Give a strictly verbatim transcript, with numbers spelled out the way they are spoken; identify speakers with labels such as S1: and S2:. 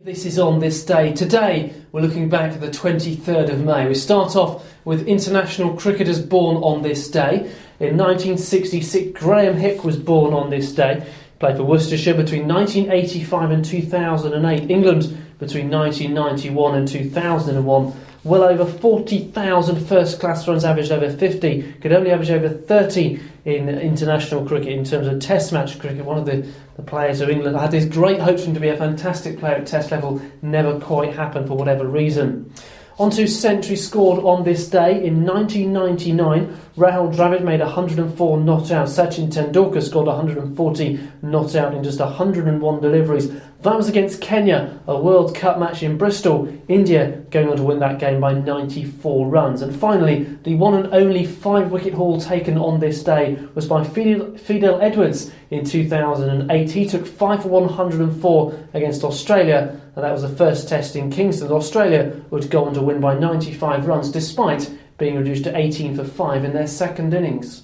S1: This is On This Day. Today we're looking back at the twenty-third of May. We start off with international cricketers born on this day. In nineteen sixty-six, Graham Hick was born on this day. He played for Worcestershire between nineteen eighty-five and two thousand eight. England between nineteen ninety-one and two thousand one. Well over forty thousand first-class runs, averaged over fifty. Could only average over thirty in international cricket in terms of test match cricket. One of the, the players of England had these great hopes for him to be a fantastic player at test level. Never quite happened for whatever reason. On to centuries scored on this day. In nineteen ninety-nine, Rahul Dravid made one hundred four not out. Sachin Tendulkar scored one hundred forty not out in just one hundred one deliveries. That was against Kenya, a World Cup match in Bristol. India going on to win that game by ninety-four runs. And finally, the one and only five-wicket haul taken on this day was by Fidel, Fidel Edwards in two thousand eight. He took five for one hundred four against Australia, and that was the first test in Kingston. Australia would go on to win by ninety-five runs, despite being reduced to eighteen for five in their second innings.